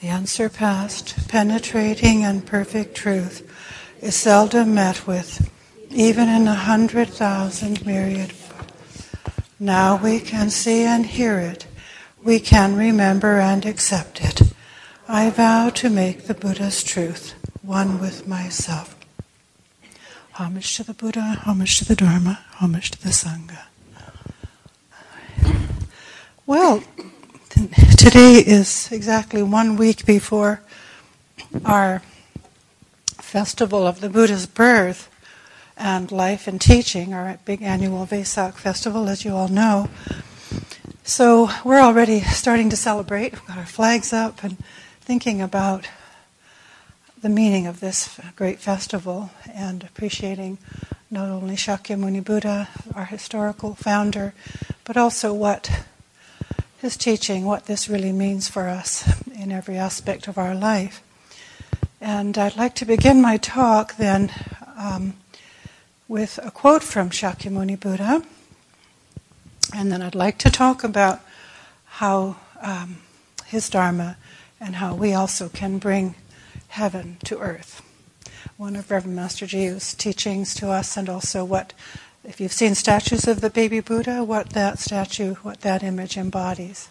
The unsurpassed, penetrating, and perfect truth is seldom met with, even in 100,000 myriad. Now we can see and hear it. We can remember and accept it. I vow to make the Buddha's truth one with myself. Homage to the Buddha, homage to the Dharma, homage to the Sangha. Well, today is exactly 1 week before our festival of the Buddha's birth and life and teaching, our big annual Vesak festival, as you all know. So we're already starting to celebrate. We've got our flags up and thinking about the meaning of this great festival and appreciating not only Shakyamuni Buddha, our historical founder, but also what his teaching, what this really means for us in every aspect of our life. And I'd like to begin my talk then with a quote from Shakyamuni Buddha, and then I'd like to talk about how his Dharma and how we also can bring heaven to earth. One of Reverend Master Jiu's teachings to us, and also what, if you've seen statues of the baby Buddha, what that statue, what that image embodies.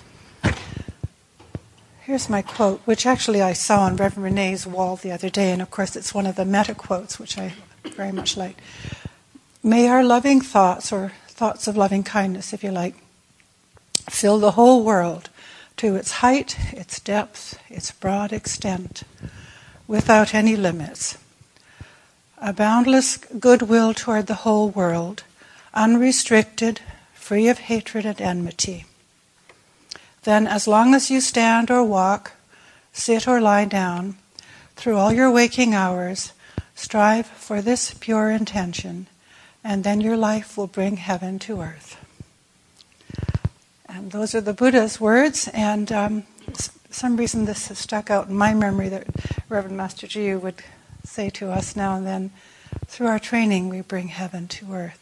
Here's my quote, which actually I saw on Reverend Renee's wall the other day, and of course it's one of the metta quotes, which I very much like. May our loving thoughts, or thoughts of loving kindness, if you like, fill the whole world to its height, its depth, its broad extent, without any limits. A boundless goodwill toward the whole world, unrestricted, free of hatred and enmity. Then, as long as you stand or walk, sit or lie down, through all your waking hours, strive for this pure intention, and then your life will bring heaven to earth. And those are the Buddha's words, and for some reason this has stuck out in my memory that Reverend Master Jiu would say to us now and then, through our training we bring heaven to earth.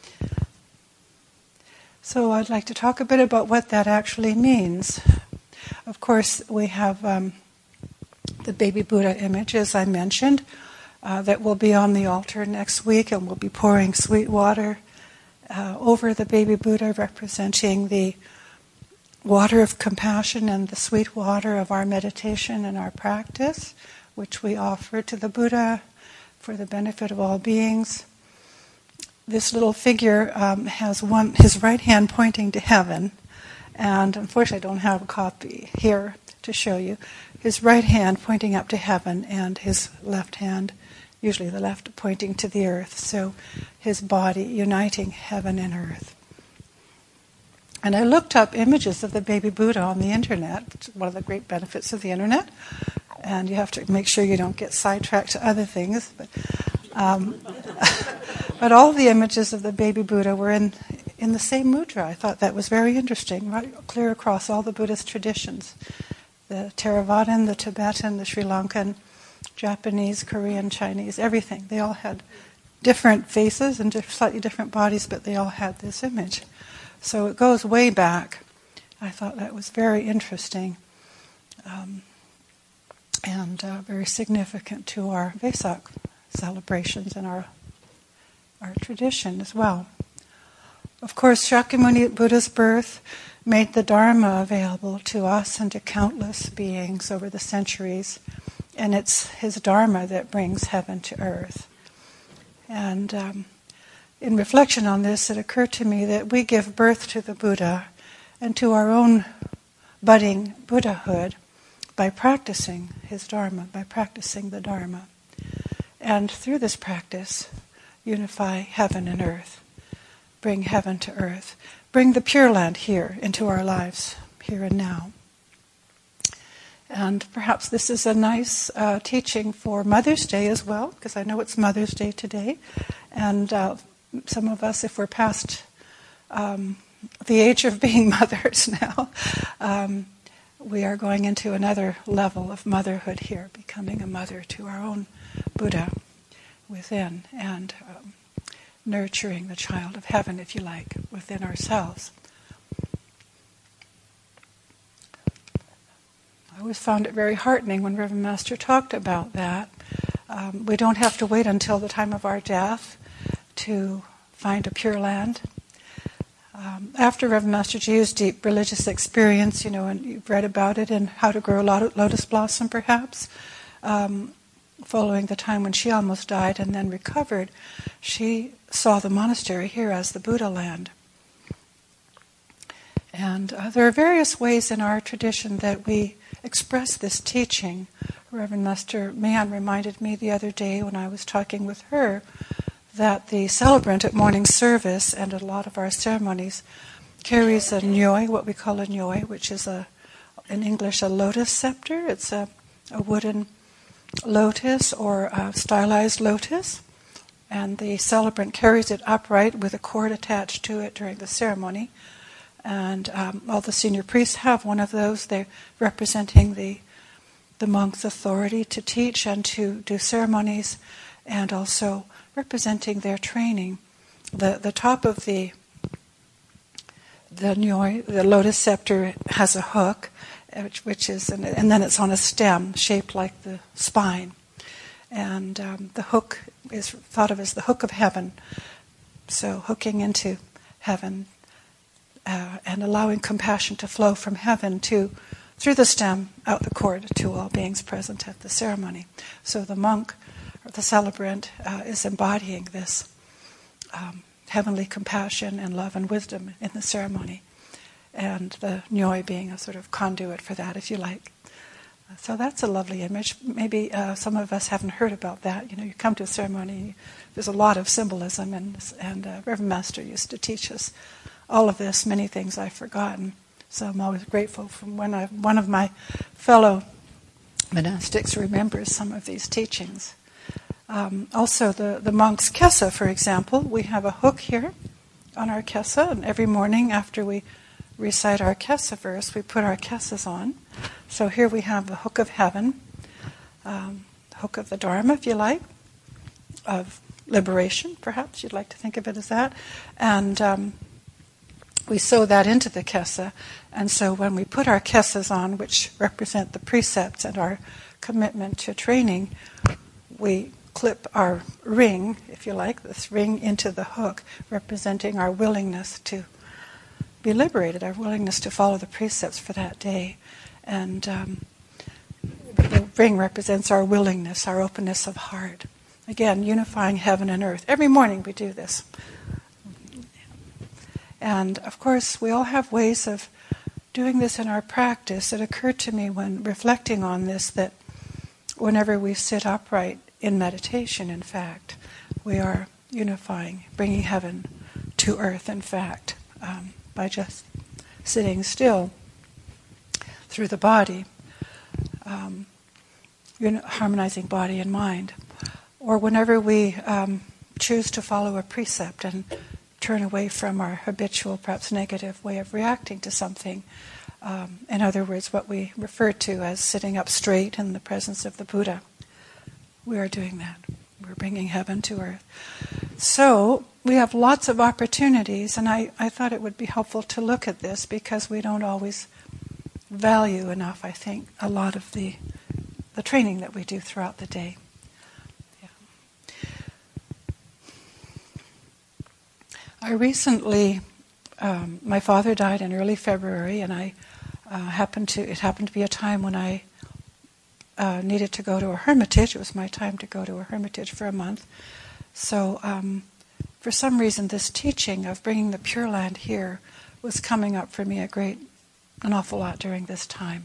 So I'd like to talk a bit about what that actually means. Of course, we have the baby Buddha image, as I mentioned, that will be on the altar next week, and we'll be pouring sweet water over the baby Buddha, representing the water of compassion and the sweet water of our meditation and our practice, which we offer to the Buddha for the benefit of all beings. This little figure has his right hand pointing to heaven, and unfortunately I don't have a copy here to show you. His right hand pointing up to heaven, and his left hand, usually the left, pointing to the earth. So his body uniting heaven and earth. And I looked up images of the baby Buddha on the internet, which is one of the great benefits of the internet. And you have to make sure you don't get sidetracked to other things. But all the images of the baby Buddha were in the same mudra. I thought that was very interesting, right, clear across all the Buddhist traditions. The Theravadan, the Tibetan, the Sri Lankan, Japanese, Korean, Chinese, everything. They all had different faces and slightly different bodies, but they all had this image. So it goes way back. I thought that was very interesting and very significant to our Vesak celebrations and our tradition as well. Of course, Shakyamuni Buddha's birth made the Dharma available to us and to countless beings over the centuries, and it's his Dharma that brings heaven to earth. And in reflection on this, it occurred to me that we give birth to the Buddha and to our own budding Buddhahood by practicing his Dharma, by practicing the Dharma. And through this practice, unify heaven and earth, bring heaven to earth, bring the Pure Land here into our lives, here and now. And perhaps this is a nice teaching for Mother's Day as well, because I know it's Mother's Day today. And some of us, if we're past the age of being mothers now, we are going into another level of motherhood here, becoming a mother to our own Buddha within, and nurturing the child of heaven, if you like, within ourselves. I always found it very heartening when Reverend Master talked about that. We don't have to wait until the time of our death to find a Pure Land. After Reverend Master Jiu's deep religious experience, and you've read about it in How to Grow a Lotus Blossom, perhaps, following the time when she almost died and then recovered, she saw the monastery here as the Buddha land. And there are various ways in our tradition that we express this teaching. Reverend Master Mian reminded me the other day when I was talking with her that the celebrant at morning service and at a lot of our ceremonies carries a nyoi, what we call a nyoi, which is in English a lotus scepter. It's a wooden lotus or a stylized lotus, and the celebrant carries it upright with a cord attached to it during the ceremony. And all the senior priests have one of those. They're representing the monk's authority to teach and to do ceremonies, and also representing their training. The top of the nyoi, the lotus scepter, has a hook, which is, and then it's on a stem shaped like the spine. And the hook is thought of as the hook of heaven. So hooking into heaven and allowing compassion to flow from heaven through the stem, out the cord to all beings present at the ceremony. So the monk, or the celebrant, is embodying this heavenly compassion and love and wisdom in the ceremony, and the nyoi being a sort of conduit for that, if you like. So that's a lovely image. Maybe some of us haven't heard about that. You come to a ceremony, there's a lot of symbolism, and Reverend Master used to teach us all of this, many things I've forgotten. So I'm always grateful from when one of my fellow monastics remembers some of these teachings. Also, the monk's kessa, for example, we have a hook here on our kessa, and every morning after we recite our kessa verse, we put our kessas on. So here we have the hook of heaven, hook of the Dharma, if you like, of liberation, perhaps you'd like to think of it as that, and we sew that into the kessa. And so when we put our kessas on, which represent the precepts and our commitment to training, we clip our ring, if you like, this ring into the hook, representing our willingness to be liberated, our willingness to follow the precepts for that day. And the ring represents our willingness, our openness of heart. Again, unifying heaven and earth. Every morning we do this. And of course, we all have ways of doing this in our practice. It occurred to me when reflecting on this that whenever we sit upright in meditation, in fact, we are unifying, bringing heaven to earth, in fact, by just sitting still through the body, harmonizing body and mind. Or whenever we choose to follow a precept and turn away from our habitual, perhaps negative way of reacting to something. In other words, what we refer to as sitting up straight in the presence of the Buddha. We are doing that. We're bringing heaven to earth. So we have lots of opportunities, and I thought it would be helpful to look at this because we don't always value enough, I think, a lot of the training that we do throughout the day. I recently, my father died in early February, and it happened to be a time when I needed to go to a hermitage. It was my time to go to a hermitage for a month. So for some reason, this teaching of bringing the Pure Land here was coming up for me an awful lot during this time.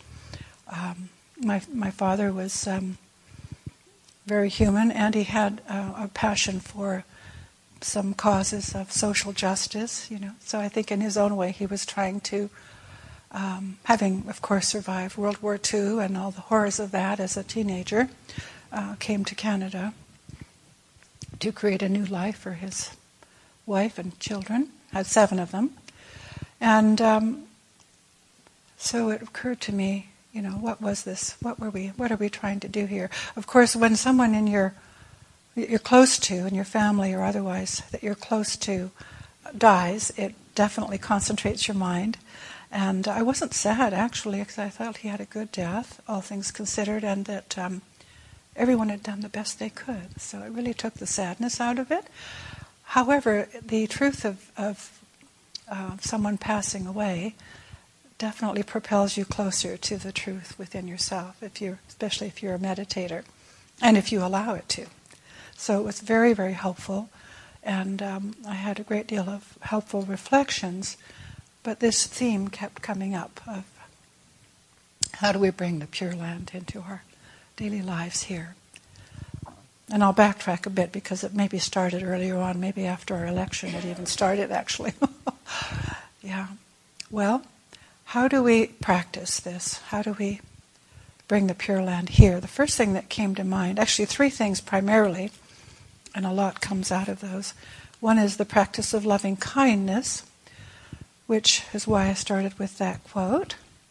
My father was very human, and he had a passion for some causes of social justice, So I think in his own way he was trying to, having, of course, survived World War II and all the horrors of that as a teenager, came to Canada to create a new life for his wife and children, had 7 of them. And so it occurred to me, what was this? What are we trying to do here? Of course, when someone you're close to, in your family or otherwise, that you're close to, dies, it definitely concentrates your mind. And I wasn't sad, actually, because I thought he had a good death, all things considered, and that everyone had done the best they could. So it really took the sadness out of it. However, the truth of someone passing away definitely propels you closer to the truth within yourself, especially if you're a meditator, and if you allow it to. So it was very, very helpful, and I had a great deal of helpful reflections, but this theme kept coming up of how do we bring the Pure Land into our daily lives here. And I'll backtrack a bit because it maybe started earlier on, maybe after our election it even started actually. Yeah. Well, how do we practice this? How do we bring the Pure Land here? The first thing that came to mind, actually three things primarily, and a lot comes out of those. One is the practice of loving kindness, which is why I started with that quote.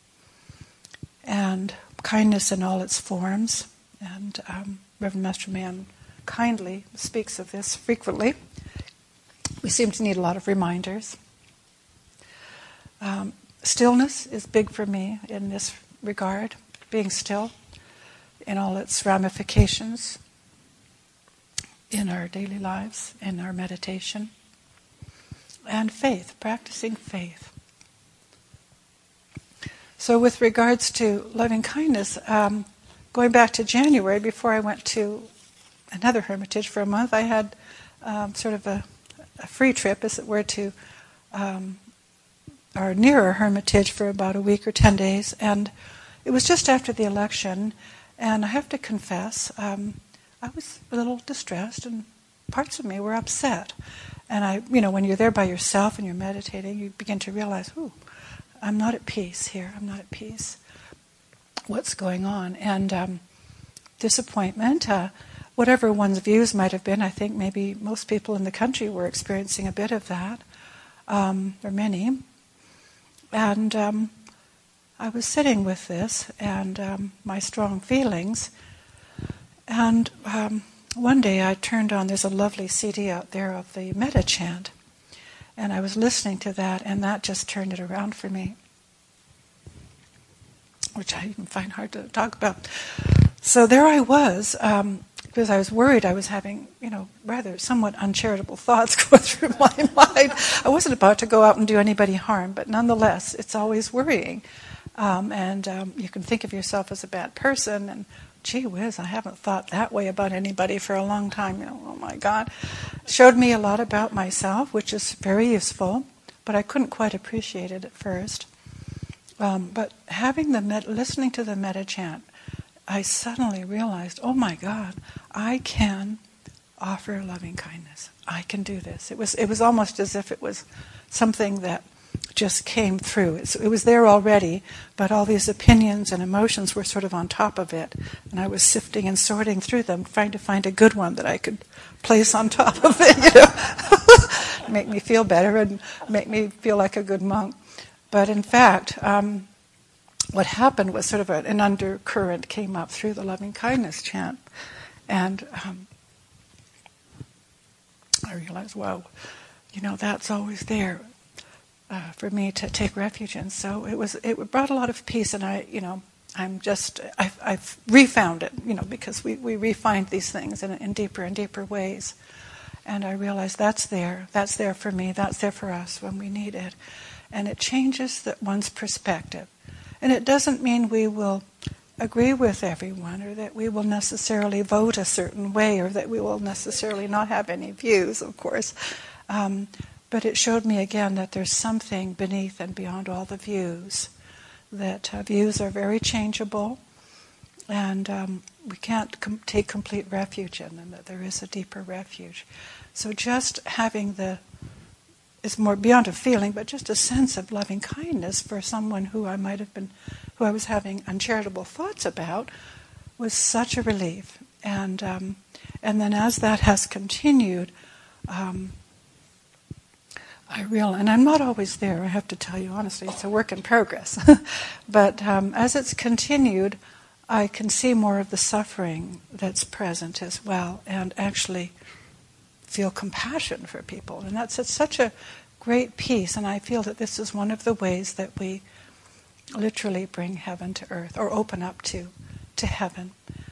And kindness in all its forms. And Reverend Master Mann kindly speaks of this frequently. We seem to need a lot of reminders. Stillness is big for me in this regard, being still in all its ramifications in our daily lives, in our meditation. And faith, practicing faith. So with regards to loving kindness, going back to January, before I went to another hermitage for a month, I had sort of a free trip, as it were, to our nearer hermitage for about a week or 10 days. And it was just after the election, and I have to confess, I was a little distressed, and parts of me were upset. And when you're there by yourself and you're meditating, you begin to realize, I'm not at peace here. I'm not at peace. What's going on? And disappointment, whatever one's views might have been, I think maybe most people in the country were experiencing a bit of that, or many. And I was sitting with this and my strong feelings. And one day I turned on, there's a lovely CD out there of the Metta chant. And I was listening to that, and that just turned it around for me, which I even find hard to talk about. So there I was, because I was worried I was having, rather somewhat uncharitable thoughts go through my mind. I wasn't about to go out and do anybody harm, but nonetheless, it's always worrying. And you can think of yourself as a bad person, and gee whiz, I haven't thought that way about anybody for a long time. Oh my God. Showed me a lot about myself, which is very useful, but I couldn't quite appreciate it at first. But listening to the Metta chant, I suddenly realized, oh my God, I can offer loving kindness. I can do this. It was almost as if it was something that just came through. It was there already, but all these opinions and emotions were sort of on top of it, and I was sifting and sorting through them, trying to find a good one that I could place on top of it, make me feel better and make me feel like a good monk. But in fact, what happened was sort of an undercurrent came up through the loving kindness chant, and I realized, wow, that's always there. For me to take refuge in. So it brought a lot of peace, and I've refound it, because we refind these things in deeper and deeper ways. And I realized that's there for me, that's there for us when we need it. And it changes one's perspective. And it doesn't mean we will agree with everyone, or that we will necessarily vote a certain way, or that we will necessarily not have any views, of course. But it showed me again that there's something beneath and beyond all the views, that views are very changeable, and we can't take complete refuge in them, that there is a deeper refuge. So just having it's more beyond a feeling, but just a sense of loving kindness for someone who I was having uncharitable thoughts about, was such a relief. And then as that has continued, and I'm not always there, I have to tell you honestly, it's a work in progress. But as it's continued, I can see more of the suffering that's present as well, and actually feel compassion for people. And that's such a great peace, and I feel that this is one of the ways that we literally bring heaven to earth, or open up to heaven.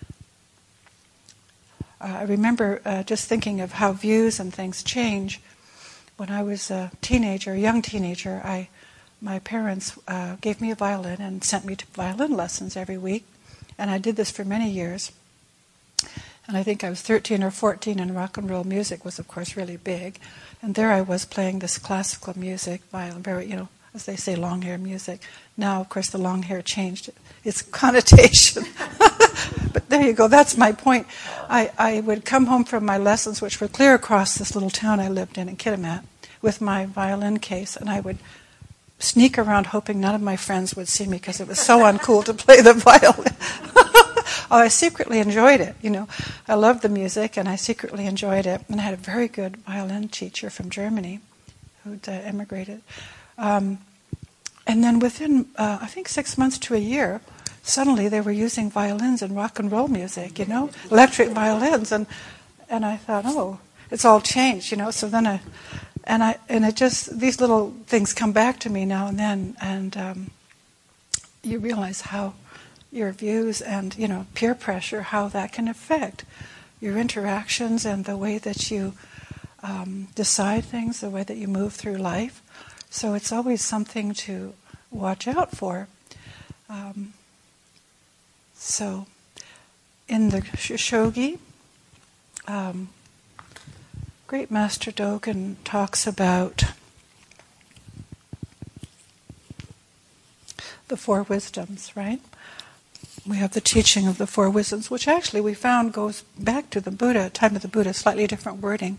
I remember just thinking of how views and things change. When I was a young teenager, my parents gave me a violin and sent me to violin lessons every week, and I did this for many years. And I think I was 13 or 14, and rock and roll music was, of course, really big. And there I was playing this classical music, violin, very, as they say, long hair music. Now, of course, the long hair changed its connotation. But there you go, that's my point. I would come home from my lessons, which were clear across this little town I lived in Kitimat, with my violin case, and I would sneak around hoping none of my friends would see me because it was so uncool to play the violin. Oh, I secretly enjoyed it, I loved the music, and I secretly enjoyed it. And I had a very good violin teacher from Germany who'd emigrated. And then within, I think 6 months to a year, suddenly they were using violins in rock and roll music, electric violins. And I thought, oh, it's all changed, So then it just, these little things come back to me now and then, and you realize how your views and, peer pressure, how that can affect your interactions and the way that you decide things, the way that you move through life. So it's always something to watch out for. So in the Shogi, Great Master Dogen talks about the four wisdoms, right? We have the teaching of the four wisdoms, which actually we found goes back to the Buddha, time of the Buddha, slightly different wording.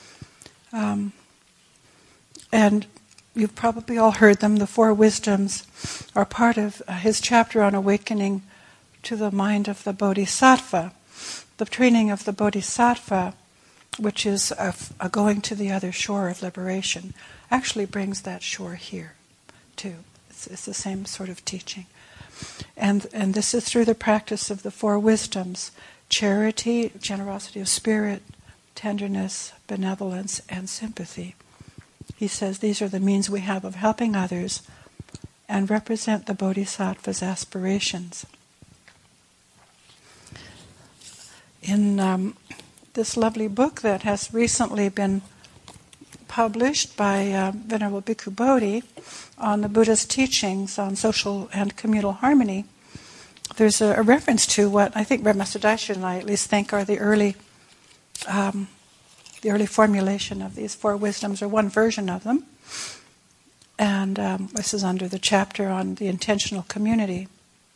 And you've probably all heard them. The four wisdoms are part of his chapter on awakening to the mind of the Bodhisattva. The training of the Bodhisattva, which is a going to the other shore of liberation, actually brings that shore here, too. It's the same sort of teaching. And this is through the practice of the four wisdoms: charity, generosity of spirit, tenderness, benevolence, and sympathy. He says these are the means we have of helping others and represent the Bodhisattva's aspirations. In this lovely book that has recently been published by Venerable Bhikkhu Bodhi on the Buddha's teachings on social and communal harmony, there's a reference to what I think Rev. Master Daishin and I at least think are the early formulation of these four wisdoms, or one version of them. And this is under the chapter on the intentional community.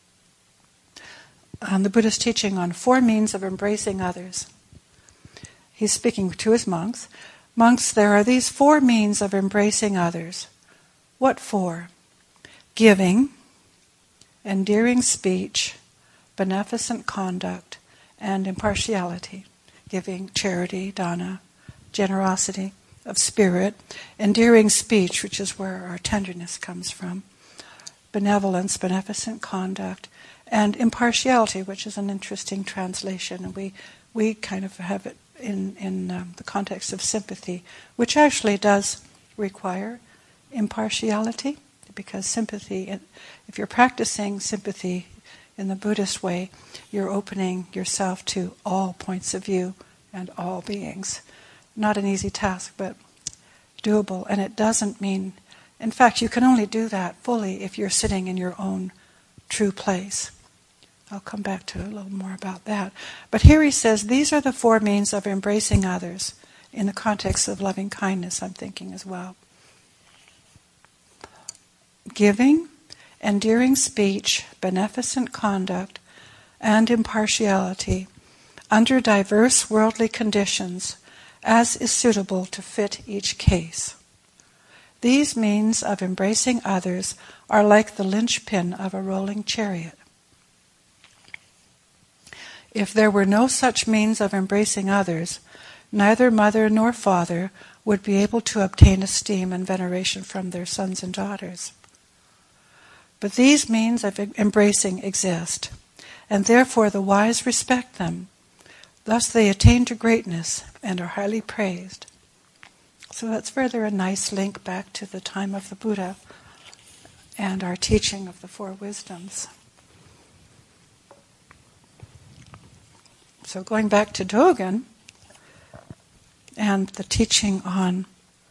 On the Buddha's teaching on four means of embracing others. He's speaking to his monks. Monks, there are these four means of embracing others. What four? Giving, endearing speech, beneficent conduct, and impartiality. Giving, charity, dana, generosity of spirit, endearing speech, which is where our tenderness comes from, benevolence, beneficent conduct, and impartiality, which is an interesting translation. And we kind of have it in the context of sympathy, which actually does require impartiality, because sympathy, if you're practicing sympathy in the Buddhist way, you're opening yourself to all points of view and all beings. Not an easy task, but doable. And it doesn't mean, in fact, you can only do that fully if you're sitting in your own true place. I'll come back to a little more about that. But here he says, these are the four means of embracing others in the context of loving kindness, I'm thinking as well. Giving, endearing speech, beneficent conduct, and impartiality under diverse worldly conditions as is suitable to fit each case. These means of embracing others are like the linchpin of a rolling chariot. If there were no such means of embracing others, neither mother nor father would be able to obtain esteem and veneration from their sons and daughters. But these means of embracing exist, and therefore the wise respect them. Thus they attain to greatness and are highly praised. So that's further a nice link back to the time of the Buddha and our teaching of the Four Wisdoms. So going back to Dogen and the teaching on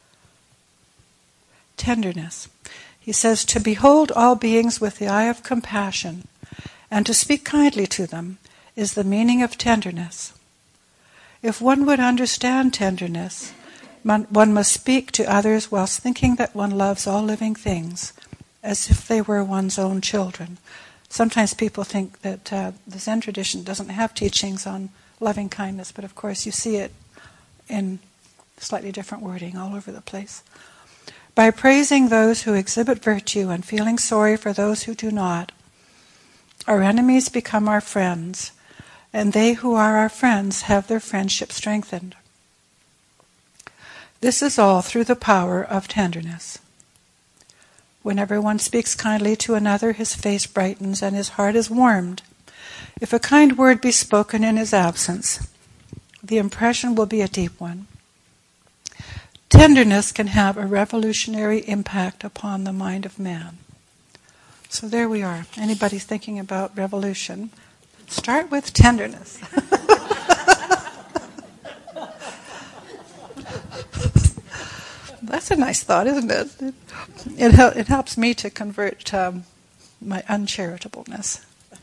tenderness, he says, to behold all beings with the eye of compassion and to speak kindly to them is the meaning of tenderness. If one would understand tenderness, one must speak to others whilst thinking that one loves all living things, as if they were one's own children. Sometimes people think that the Zen tradition doesn't have teachings on loving kindness, but of course you see it in slightly different wording all over the place. By praising those who exhibit virtue and feeling sorry for those who do not, our enemies become our friends, and they who are our friends have their friendship strengthened. This is all through the power of tenderness. Whenever one speaks kindly to another, his face brightens and his heart is warmed. If a kind word be spoken in his absence, the impression will be a deep one. Tenderness can have a revolutionary impact upon the mind of man. So there we are. Anybody thinking about revolution? Start with tenderness. That's a nice thought, isn't it? It helps me to convert my uncharitableness.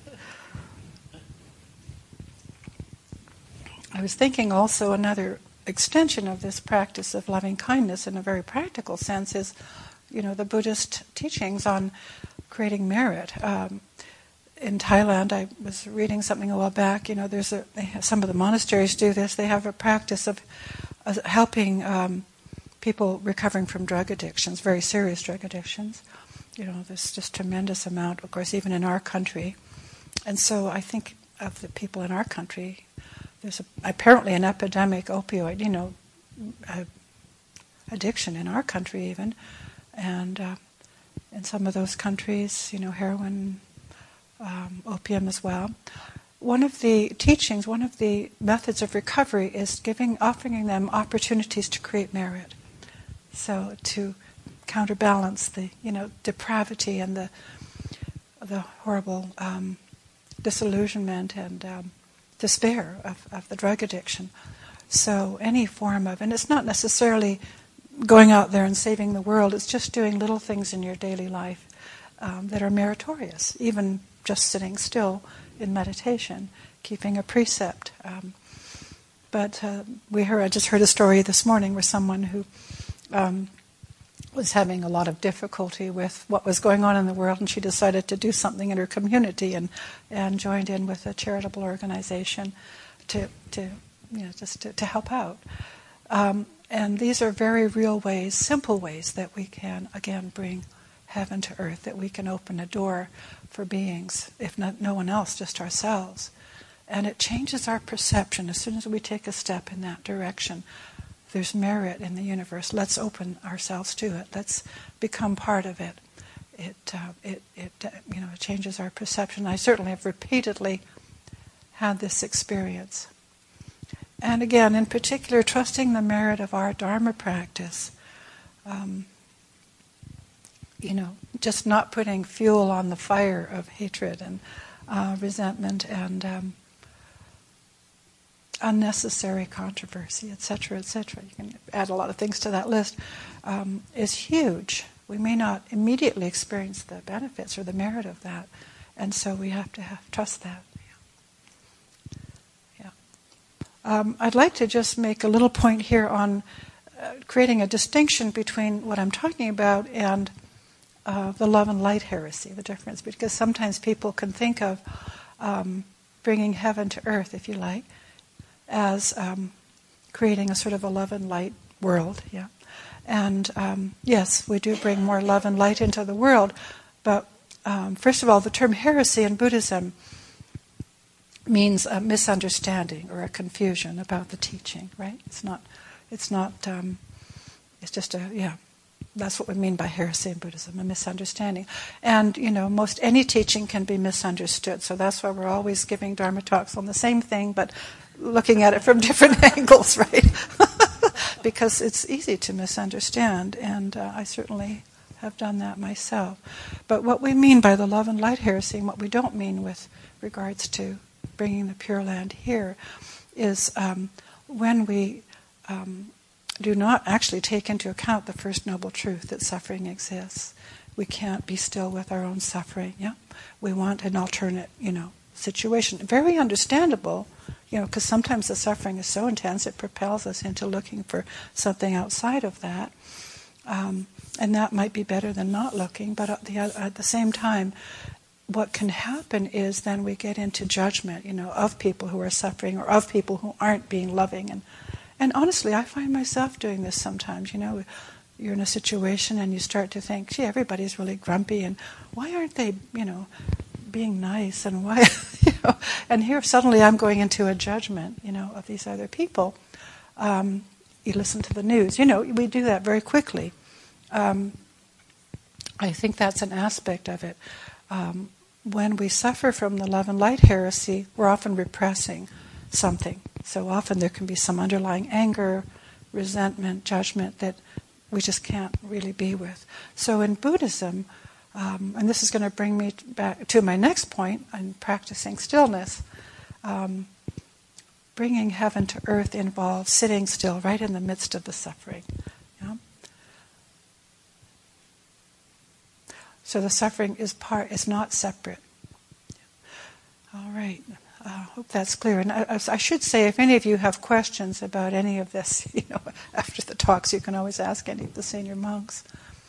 I was thinking also another extension of this practice of loving kindness in a very practical sense is, the Buddhist teachings on creating merit. In Thailand, I was reading something a while back. Some of the monasteries do this. They have a practice of helping people recovering from drug addictions, very serious drug addictions. There's just tremendous amount, of course, even in our country. And so I think of the people in our country, there's apparently an epidemic opioid, addiction in our country even. And in some of those countries, heroin, opium as well. One of the teachings, one of the methods of recovery is offering them opportunities to create merit. So to counterbalance the, depravity and the horrible disillusionment and despair of the drug addiction. So any form of, and it's not necessarily going out there and saving the world, it's just doing little things in your daily life that are meritorious, even just sitting still in meditation, keeping a precept. I just heard a story this morning where someone who was having a lot of difficulty with what was going on in the world, and she decided to do something in her community and joined in with a charitable organization to help out. And these are very real ways, simple ways that we can, again, bring heaven to earth, that we can open a door for beings, if not no one else, just ourselves. And it changes our perception as soon as we take a step in that direction. There's merit in the universe. Let's open ourselves to it. Let's become part of it. It changes our perception. I certainly have repeatedly had this experience. And again, in particular, trusting the merit of our Dharma practice. Just not putting fuel on the fire of hatred and resentment and unnecessary controversy, etc., etc. You can add a lot of things to that list, is huge. We may not immediately experience the benefits or the merit of that, and so we have to trust that. I'd like to just make a little point here on creating a distinction between what I'm talking about and the love and light heresy, the difference, because sometimes people can think of bringing heaven to earth, if you like, as creating a sort of a love and light world. And yes, we do bring more love and light into the world, but first of all, the term heresy in Buddhism means a misunderstanding or a confusion about the teaching, right? It's just that's what we mean by heresy in Buddhism, a misunderstanding. And, most any teaching can be misunderstood, so that's why we're always giving Dharma talks on the same thing, but looking at it from different angles, right? because it's easy to misunderstand, and I certainly have done that myself. But what we mean by the love and light heresy, and what we don't mean with regards to bringing the Pure Land here, is when we do not actually take into account the first noble truth that suffering exists. We can't be still with our own suffering. Yeah, we want an alternate, situation. Very understandable, because sometimes the suffering is so intense it propels us into looking for something outside of that, and that might be better than not looking. But at the same time, what can happen is then we get into judgment, of people who are suffering or of people who aren't being loving. And honestly, I find myself doing this sometimes. You're in a situation and you start to think, gee, everybody's really grumpy, and why aren't they, being nice, and why, and here suddenly I'm going into a judgment, of these other people. You listen to the news, we do that very quickly. I think that's an aspect of it. When we suffer from the love and light heresy, we're often repressing something. So often there can be some underlying anger, resentment, judgment that we just can't really be with. So in Buddhism, and this is going to bring me back to my next point on practicing stillness, bringing heaven to earth involves sitting still right in the midst of the suffering. So the suffering is not separate. All right. Hope that's clear. And I should say, if any of you have questions about any of this, after the talks, you can always ask any of the senior monks.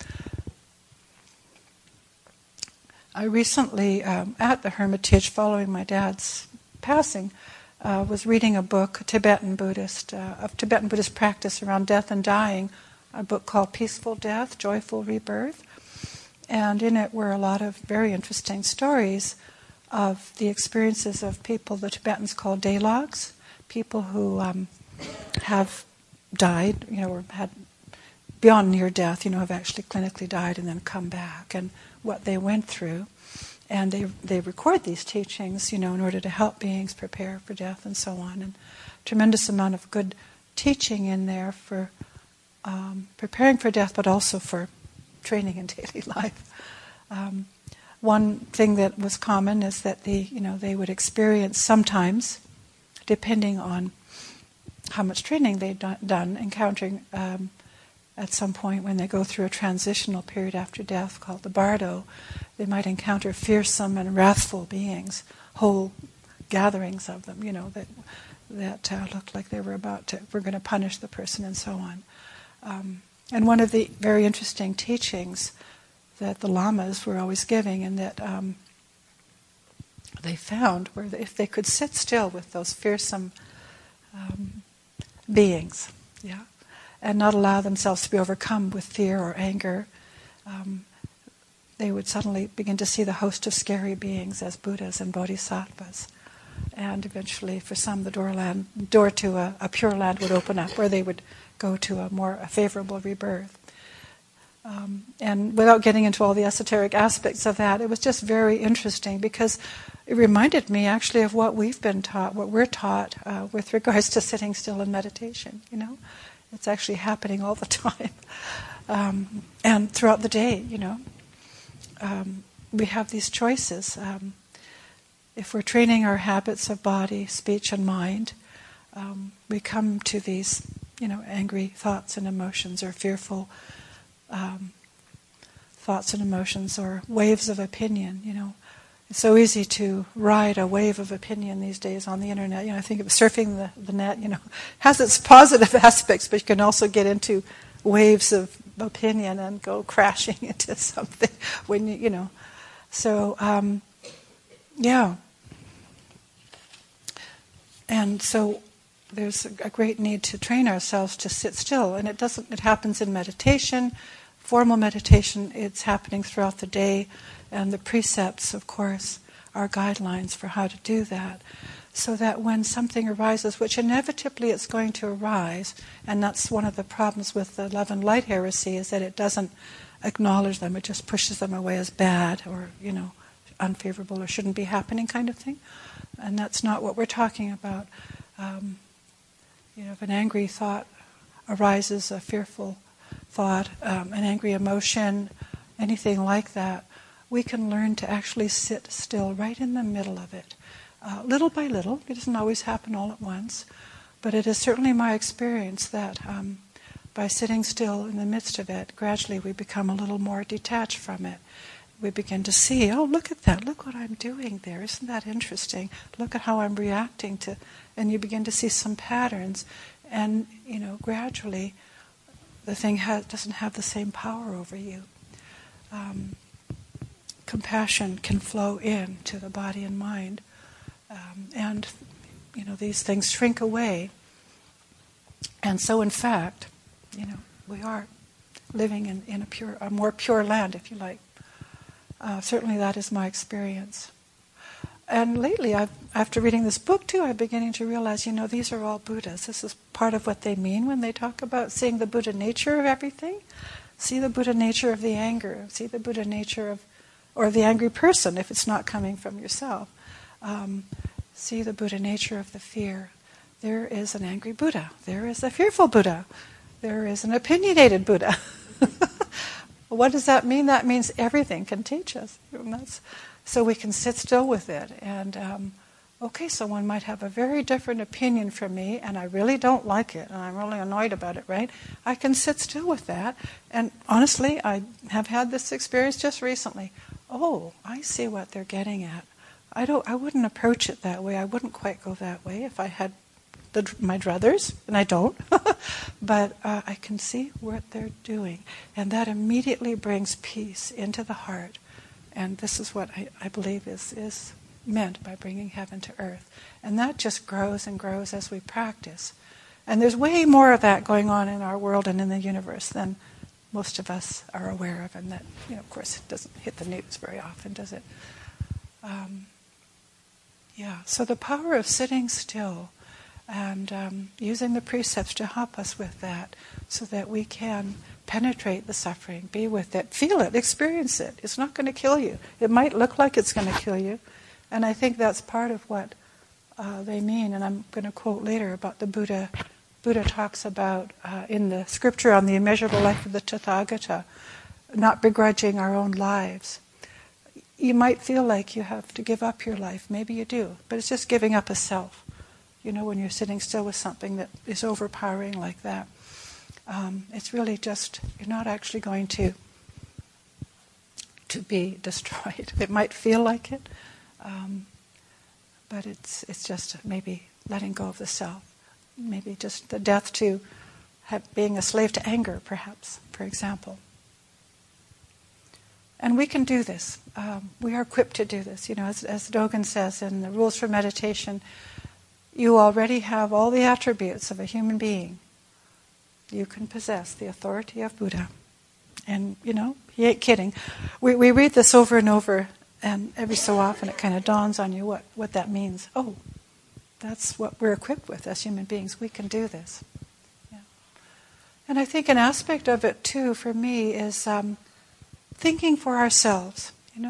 I recently, at the Hermitage, following my dad's passing, was reading a book, of Tibetan Buddhist practice around death and dying, a book called Peaceful Death, Joyful Rebirth. And in it were a lot of very interesting stories of the experiences of people the Tibetans call daylogs, people who have died, or had beyond near death, have actually clinically died and then come back, and what they went through. And they record these teachings, in order to help beings prepare for death and so on. And tremendous amount of good teaching in there for preparing for death, but also for training in daily life. One thing that was common is that they would experience sometimes, depending on how much training they'd done, encountering at some point when they go through a transitional period after death called the bardo, they might encounter fearsome and wrathful beings, whole gatherings of them, that looked like they were going to punish the person and so on. And one of the very interesting teachings that the lamas were always giving, and that they found, were that if they could sit still with those fearsome beings, and not allow themselves to be overcome with fear or anger, they would suddenly begin to see the host of scary beings as Buddhas and Bodhisattvas. And eventually, for some, the door to a pure land would open up, where they would go to a favorable rebirth. And without getting into all the esoteric aspects of that, it was just very interesting, because it reminded me actually of what we've been taught, what we're taught with regards to sitting still in meditation. It's actually happening all the time, and throughout the day. We have these choices. If we're training our habits of body, speech, and mind, we come to these, angry thoughts and emotions, or fearful thoughts and emotions, or waves of opinion. It's so easy to ride a wave of opinion these days on the internet. I think of surfing the net, has its positive aspects, but you can also get into waves of opinion and go crashing into something when you. So, And so there's a great need to train ourselves to sit still. And it happens in meditation, formal meditation, it's happening throughout the day. And the precepts, of course, are guidelines for how to do that. So that when something arises, which inevitably it's going to arise, and that's one of the problems with the love and light heresy, is that it doesn't acknowledge them, it just pushes them away as bad, or, unfavorable, or shouldn't be happening kind of thing. And that's not what we're talking about. If an angry thought arises a fearful thought, an angry emotion, anything like that, we can learn to actually sit still right in the middle of it. Little by little, it doesn't always happen all at once, but it is certainly my experience that by sitting still in the midst of it, gradually we become a little more detached from it. We begin to see, oh, look at that, look what I'm doing there, isn't that interesting? Look at how I'm reacting to, and you begin to see some patterns, and, gradually the thing doesn't have the same power over you. Compassion can flow into the body and mind, and these things shrink away. And so, in fact, we are living in a more pure land, if you like. Certainly, that is my experience. And lately, after reading this book too, I'm beginning to realize, these are all Buddhas. This is part of what they mean when they talk about seeing the Buddha nature of everything. See the Buddha nature of the anger. See the Buddha nature or the angry person if it's not coming from yourself. See the Buddha nature of the fear. There is an angry Buddha. There is a fearful Buddha. There is an opinionated Buddha. What does that mean? That means everything can teach us. So we can sit still with it. And, someone might have a very different opinion from me, and I really don't like it, and I'm really annoyed about it, right? I can sit still with that. And honestly, I have had this experience just recently. Oh, I see what they're getting at. I wouldn't approach it that way. I wouldn't quite go that way if I had my druthers, and I don't. But I can see what they're doing. And that immediately brings peace into the heart. And this is what I believe is meant by bringing heaven to earth. And that just grows and grows as we practice. And there's way more of that going on in our world and in the universe than most of us are aware of. And that, of course, it doesn't hit the news very often, does it? So the power of sitting still and using the precepts to help us with that so that we can penetrate the suffering, be with it, feel it, experience it. It's not going to kill you. It might look like it's going to kill you. And I think that's part of what they mean. And I'm going to quote later about the Buddha. Buddha talks about in the scripture on the immeasurable life of the Tathagata, not begrudging our own lives. You might feel like you have to give up your life. Maybe you do. But it's just giving up a self. When you're sitting still with something that is overpowering like that. It's really just, you're not actually going to be destroyed. It might feel like it, but it's just maybe letting go of the self. Maybe just the death to being a slave to anger, perhaps, for example. And we can do this. We are equipped to do this. As Dogen says in the Rules for Meditation, you already have all the attributes of a human being. You can possess the authority of Buddha. And, he ain't kidding. We read this over and over, and every so often it kind of dawns on you what that means. Oh, that's what we're equipped with as human beings. We can do this. Yeah. And I think an aspect of it, too, for me, is thinking for ourselves,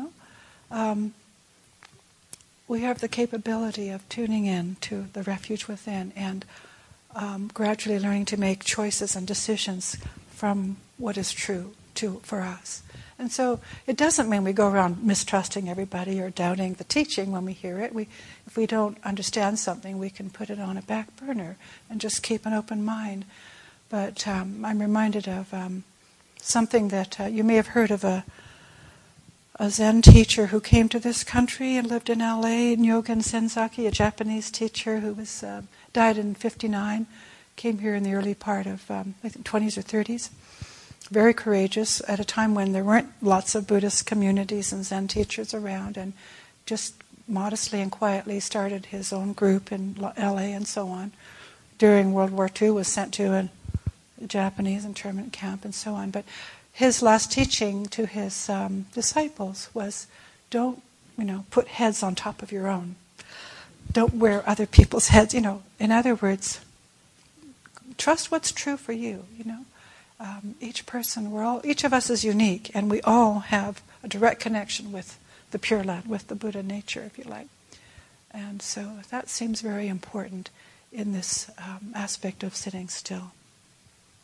we have the capability of tuning in to the refuge within and gradually learning to make choices and decisions from what is true for us. And so it doesn't mean we go around mistrusting everybody or doubting the teaching when we hear it. If we don't understand something, we can put it on a back burner and just keep an open mind. But I'm reminded of something that you may have heard of a Zen teacher who came to this country and lived in L.A., Nyogen Senzaki, a Japanese teacher who died in 1959, came here in the early part of, I think, 20s or 30s. Very courageous at a time when there weren't lots of Buddhist communities and Zen teachers around, and just modestly and quietly started his own group in L.A. and so on. During World War II was sent to a Japanese internment camp and so on. But his last teaching to his disciples was, don't, put heads on top of your own. Don't wear other people's heads. In other words, trust what's true for you. Each person, each of us is unique, and we all have a direct connection with the Pure Land, with the Buddha nature, if you like. And so that seems very important in this aspect of sitting still.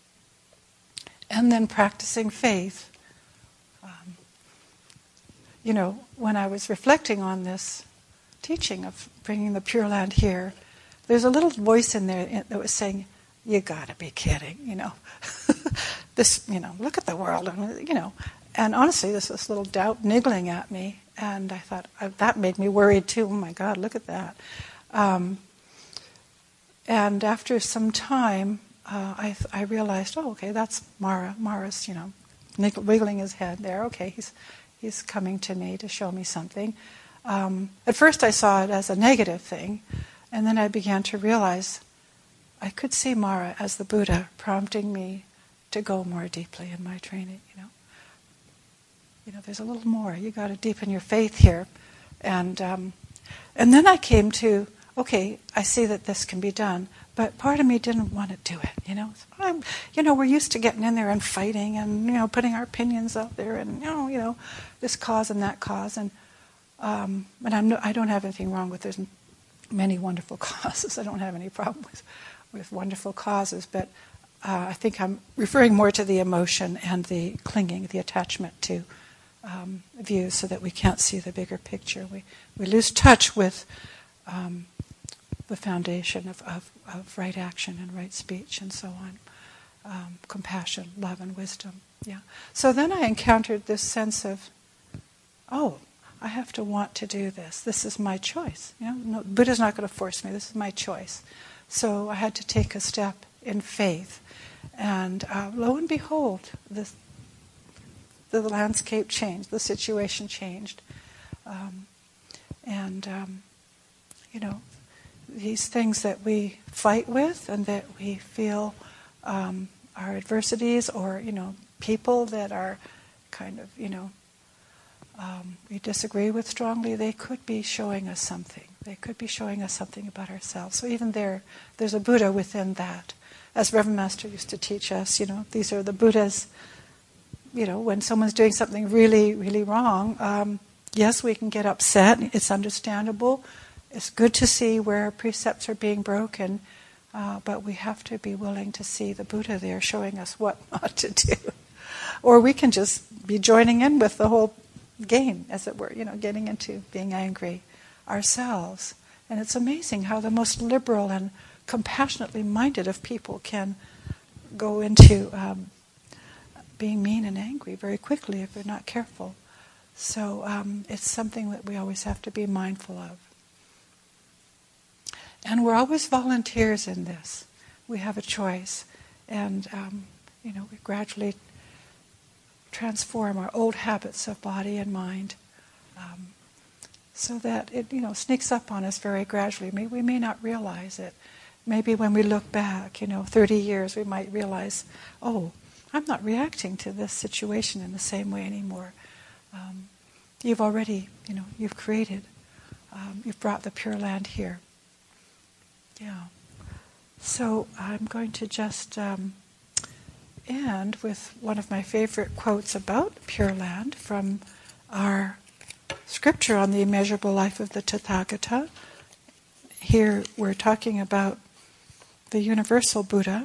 and then practicing faith. When I was reflecting on this teaching of bringing the Pure Land here, there's a little voice in there that was saying, "You gotta be kidding, this, look at the world, And honestly, this little doubt niggling at me, and I thought, that made me worried too. Oh my God, look at that. And after some time, I realized, okay, that's Mara. Mara's, wiggling his head there. Okay, he's coming to me to show me something. At first I saw it as a negative thing, and then I began to realize I could see Mara as the Buddha prompting me to go more deeply in my training, there's a little more. You got to deepen your faith here. And then I came to, okay, I see that this can be done, but part of me didn't want to do it, we're used to getting in there and fighting and, putting our opinions out there and, this cause and that cause. And I don't have anything wrong with, there's many wonderful causes. I don't have any problem with wonderful causes, but I think I'm referring more to the emotion and the clinging, the attachment to views, so that we can't see the bigger picture. We lose touch with the foundation of right action and right speech and so on, compassion, love, and wisdom. Yeah. So then I encountered this sense of, I have to want to do this. This is my choice. No, Buddha's not going to force me. This is my choice. So I had to take a step in faith, and lo and behold, the landscape changed, the situation changed. These things that we fight with and that we feel are adversities, or, people that are kind of, we disagree with strongly, they could be showing us something. They could be showing us something about ourselves. So even there's a Buddha within that. As Reverend Master used to teach us, these are the Buddhas. When someone's doing something really, really wrong, yes, we can get upset. It's understandable. It's good to see where precepts are being broken, but we have to be willing to see the Buddha there showing us what not to do. Or we can just be joining in with the whole game, as it were, getting into being angry ourselves. And it's amazing how the most liberal and compassionately minded of people can go into being mean and angry very quickly if they're not careful. So it's something that we always have to be mindful of. And we're always volunteers in this. We have a choice. And, we gradually transform our old habits of body and mind so that it, sneaks up on us very gradually. We may not realize it. Maybe when we look back, 30 years, we might realize, I'm not reacting to this situation in the same way anymore. You've already, you've created, you've brought the Pure Land here. Yeah. So I'm going to just end with one of my favorite quotes about Pure Land from our scripture on the immeasurable life of the Tathagata. Here we're talking about the universal Buddha.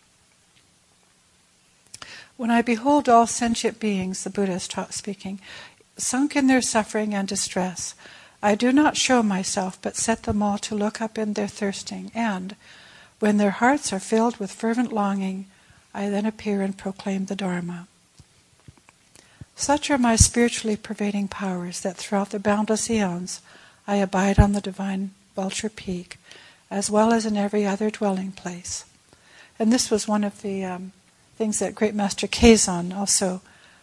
When I behold all sentient beings, the Buddha is speaking, sunk in their suffering and distress, I do not show myself, but set them all to look up in their thirsting, and, when their hearts are filled with fervent longing, I then appear and proclaim the Dharma. Such are my spiritually pervading powers that throughout the boundless eons I abide on the divine Vulture Peak, as well as in every other dwelling place. And this was one of the things that Great Master Kazon also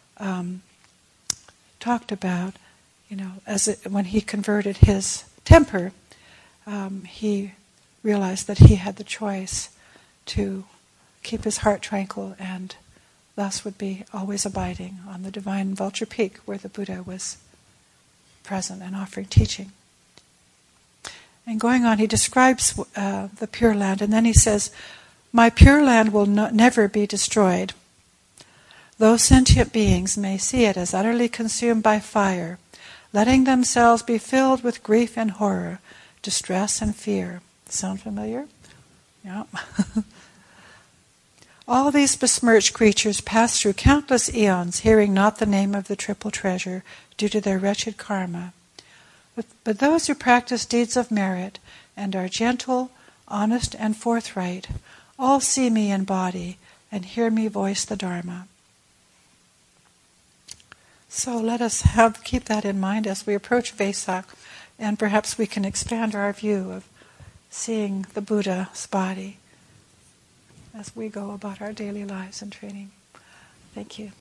talked about. When he converted his temper, he realized that he had the choice to keep his heart tranquil and thus would be always abiding on the divine Vulture Peak where the Buddha was present and offering teaching. And going on, he describes the Pure Land, and then he says, my Pure Land will never be destroyed. Those sentient beings may see it as utterly consumed by fire, letting themselves be filled with grief and horror, distress and fear. Sound familiar? Yeah. All these besmirched creatures pass through countless eons, hearing not the name of the triple treasure due to their wretched karma. But those who practice deeds of merit and are gentle, honest, and forthright, all see me in body and hear me voice the Dharma. So let us keep that in mind as we approach Vesak, and perhaps we can expand our view of seeing the Buddha's body as we go about our daily lives and training. Thank you.